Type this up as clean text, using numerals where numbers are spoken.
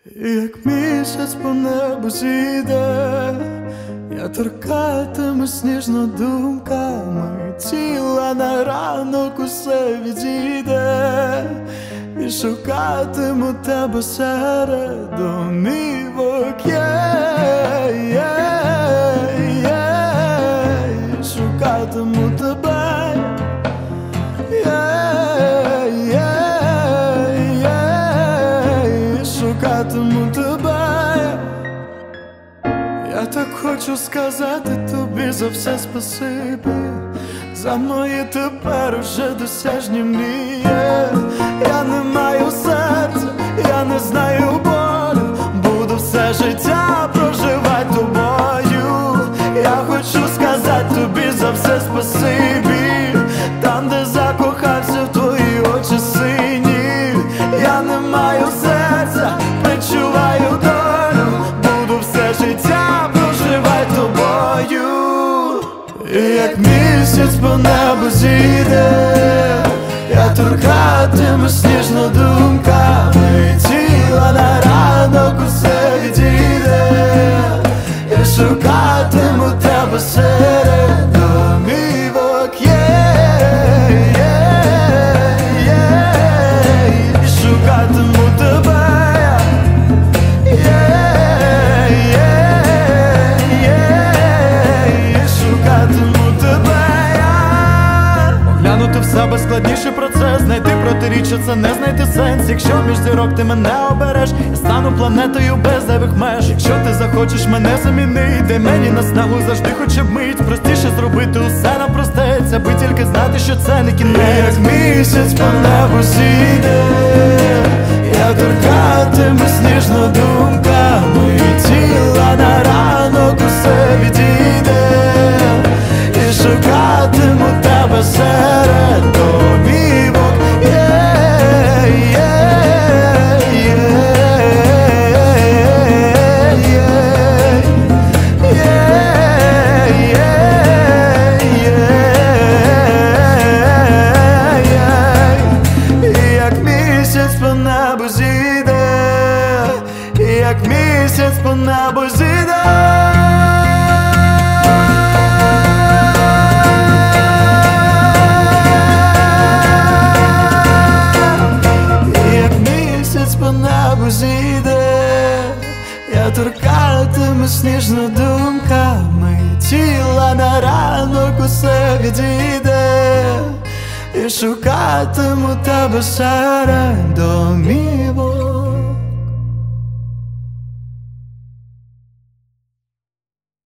Як місяць по небу зійде, я торкатимусь ніжно думками, тіла на ранок усе відійде, і шукатиму тебе серед домівок, шукатиму тебе, шукатиму тебе. Я так хочу сказати тобі за все спасибі, за мої тепер уже досяжні мрії. Я не маю серця, я не знаю болю, буду все життя проживати тобою. Я хочу сказати тобі за все спасибі, там де закохався в твої очі сині. Я не маю серця, відчуваю долю, буду все життя проживати тобою. І як місяць по небу зійде, я торкатимусь ніжно думками, тіла на ранок усе відійде, я шукатиму тебе серед домівок, шукатиму тебе, шукатиму тебе. Оглянути в себе складніший процес, знайти протиріччя — це не знайти сенс. Якщо між зірок ти мене обереш, я стану планетою без зайвих меж. Якщо ти захочеш мене замінити, дай мені наснагу завжди хоча б мить. Простіше зробити усе напростець, аби тільки знати, що це не кінець. Як місяць по небу зійде, я торкатимусь ніжно думками, тіла на ранок усе відійде, і шукатиму тебе серед домівок, як місяць по небу зійде, як місяць по небу зійде. По небу зійде, я торкатимусь ніжно думками, тіла на ранок усе відійде, і шукатиму тебе серед домівок.